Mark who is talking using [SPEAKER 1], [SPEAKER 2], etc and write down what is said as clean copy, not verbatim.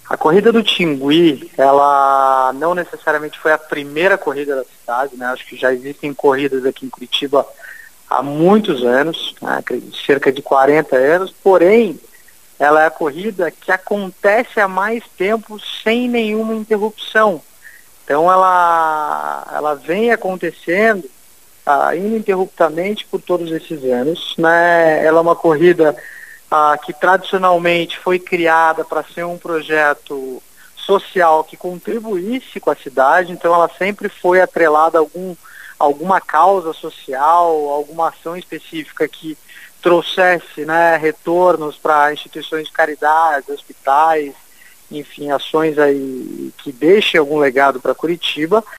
[SPEAKER 1] A corrida do Tingui, ela não necessariamente foi a primeira corrida da cidade, né? Acho que já existem corridas aqui em Curitiba há muitos anos, né? Cerca de 40 anos, porém, ela é a corrida que acontece há mais tempo sem nenhuma interrupção. Então ela vem acontecendo ininterruptamente por todos esses anos, né? Ela é uma corrida que tradicionalmente foi criada para ser um projeto social que contribuísse com a cidade, então ela sempre foi atrelada a alguma causa social, alguma ação específica que trouxesse, né, retornos para instituições de caridade, hospitais, enfim, ações aí que deixem algum legado para Curitiba.